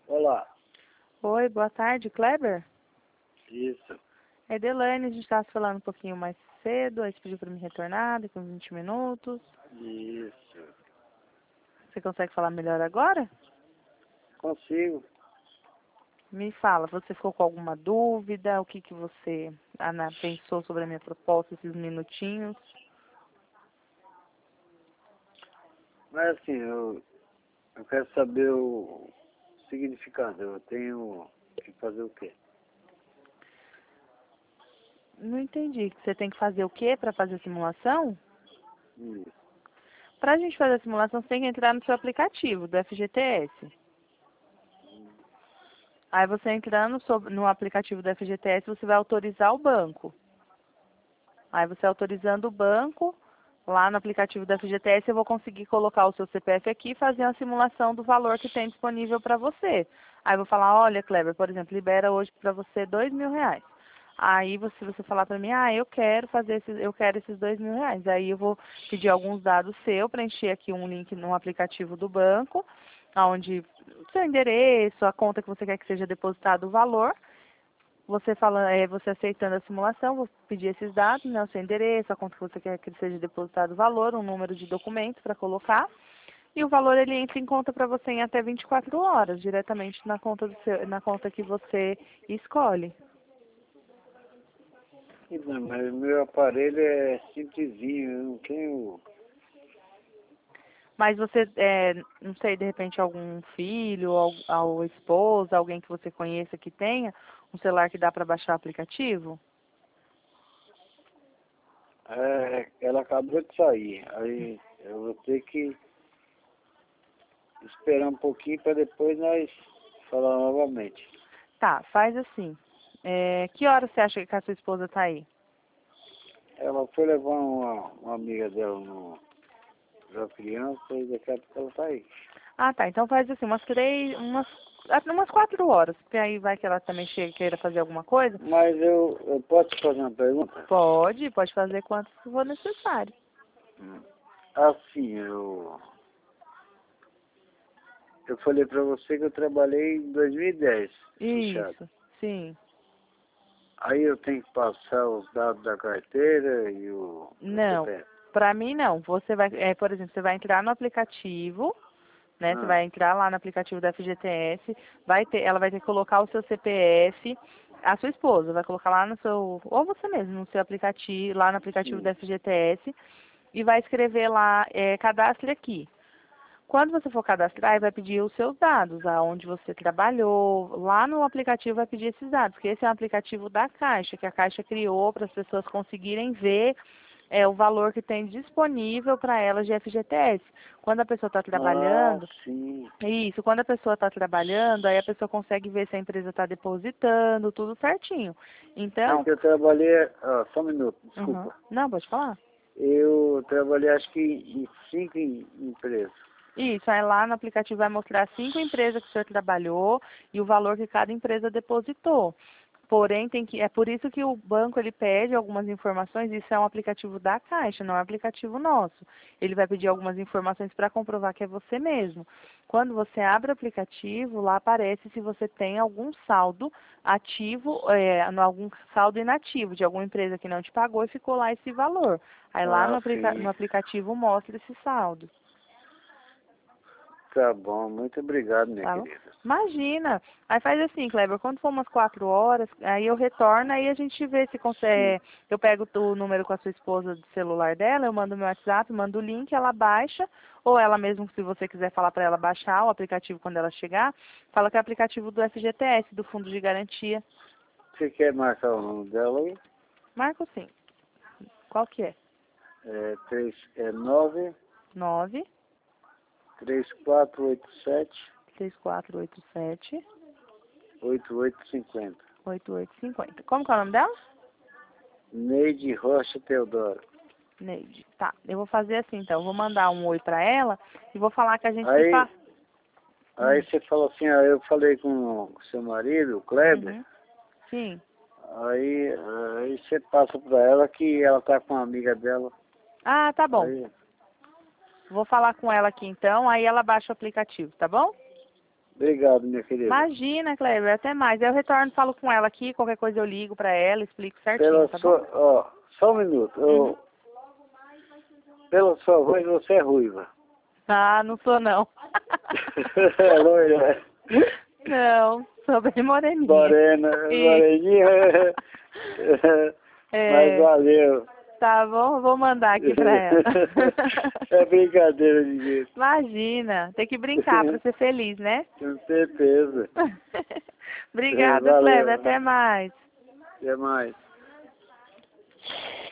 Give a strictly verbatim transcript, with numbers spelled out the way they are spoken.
Olá. Oi, boa tarde, Kleber? Isso. É Delane, a gente estava falando um pouquinho mais cedo, aí você pediu para me retornar daqui uns vinte minutos. Isso. Você consegue falar melhor agora? Consigo. Me fala, você ficou com alguma dúvida? O que, que você Ana, pensou sobre a minha proposta, esses minutinhos? Mas assim, eu, eu quero saber o significado. Eu tenho que fazer o quê? Não entendi. Você tem que fazer o quê para fazer a simulação? Isso. Para a gente fazer a simulação, você tem que entrar no seu aplicativo do F G T S. Aí você entrando sob- no aplicativo do F G T S, você vai autorizar o banco. Aí você autorizando o banco, lá no aplicativo do F G T S, eu vou conseguir colocar o seu C P F aqui e fazer uma simulação do valor que tem disponível para você. Aí eu vou falar, olha, Kleber, por exemplo, libera hoje para você dois mil reais. Aí você, você falar para mim, ah, eu quero fazer esses, eu quero esses dois mil reais. Aí eu vou pedir alguns dados seus, preencher aqui um link no aplicativo do banco, onde o seu endereço, a conta que você quer que seja depositado o valor. Você fala, é, você aceitando a simulação, vou pedir esses dados, né, o seu endereço, a conta que você quer que seja depositado o valor, um número de documento para colocar. E o valor ele entra em conta para você em até vinte e quatro horas, diretamente na conta, do seu, na conta que você escolhe. Então, mas o meu aparelho é simplesinho, eu não tenho. Mas você, é, não sei, de repente algum filho, ou, ou esposa, alguém que você conheça que tenha um celular que dá para baixar o aplicativo? É, ela acabou de sair. Aí eu vou ter que esperar um pouquinho para depois nós falar novamente. Tá, faz assim. É, que hora você acha que a sua esposa está aí? Ela foi levar uma, uma amiga dela no da criança e daqui a pouco ela tá aí. Ah, tá. Então faz assim, umas três, umas, até umas quatro horas, porque aí vai que ela também chega, queira fazer alguma coisa. Mas eu, eu posso te fazer uma pergunta? Pode, pode fazer quantos for necessário. Hum. Assim, eu, eu falei pra você que eu trabalhei em dois mil e dez, fechado. Isso, sim. Aí eu tenho que passar os dados da carteira e o, o Não, C P F. pra mim não. Você vai, é, por exemplo, você vai entrar no aplicativo, né? Você Ah, vai entrar lá no aplicativo da F G T S, vai ter, ela vai ter que colocar o seu C P F, a sua esposa vai colocar lá no seu, ou você mesmo, no seu aplicativo, lá no aplicativo da sim. F G T S, e vai escrever lá, é, cadastre aqui. Quando você for cadastrar, vai pedir os seus dados, aonde você trabalhou. Lá no aplicativo vai pedir esses dados, porque esse é um aplicativo da Caixa, que a Caixa criou para as pessoas conseguirem ver é, o valor que tem disponível para elas de F G T S. Quando a pessoa está Ah, trabalhando, sim. isso, quando a pessoa está trabalhando, aí a pessoa consegue ver se a empresa está depositando, tudo certinho. É Então, que eu trabalhei, ah, só um minuto, uhum. desculpa. Não, pode falar. Eu trabalhei acho que em cinco em- empresas. Isso, aí lá no aplicativo vai mostrar cinco empresas que o senhor trabalhou e o valor que cada empresa depositou. Porém, tem que, é por isso que o banco ele pede algumas informações, isso é um aplicativo da Caixa, não é um aplicativo nosso. Ele vai pedir algumas informações para comprovar que é você mesmo. Quando você abre o aplicativo, lá aparece se você tem algum saldo ativo, é, no- algum saldo inativo de alguma empresa que não te pagou e ficou lá esse valor. Aí lá no, Ah, aplica- no sim. aplicativo mostra esse saldo. Tá bom, muito obrigado, minha Tá bom? querida. Imagina. Aí faz assim, Kleber, quando for umas quatro horas, aí eu retorno, aí a gente vê se Sim. consegue. Eu pego o número com a sua esposa do celular dela, eu mando meu WhatsApp, mando o link, ela baixa, ou ela mesmo, se você quiser falar para ela baixar o aplicativo quando ela chegar, fala que é o aplicativo do F G T S, do Fundo de Garantia. Você quer marcar o nome dela aí? Marco sim. Qual que é? É, três, é nove Nove três quatro oito sete seis quatro oito sete oito oito cinco zero. oito oito cinco zero. Como que é o nome dela? Neide Rocha Teodoro. Neide. Tá, eu vou fazer assim então, eu vou mandar um oi pra ela e vou falar que a gente se Aí, fala. aí Hum. você falou assim, ah, eu falei com o seu marido, o Kleber, Uhum. Sim. aí, aí você passa pra ela que ela tá com uma amiga dela. Ah, tá bom. Aí, Vou falar com ela aqui então, aí ela baixa o aplicativo, tá bom? Obrigado, minha querida. Imagina, Kleber, até mais. Eu retorno, falo com ela aqui, qualquer coisa eu ligo pra ela, explico certinho, Pela tá sua, bom? ó, só um minuto. Uhum. Eu, pela sua voz, você é ruiva. Ah, não sou não. É loira. Não, sou bem moreninha. Morena, moreninha. É, Mas valeu. tá bom, vou mandar aqui pra ela. É brincadeira de jeito. Imagina, tem que brincar pra ser feliz, né? Com certeza. Obrigada, Valeu. Kleber, até mais. Até mais.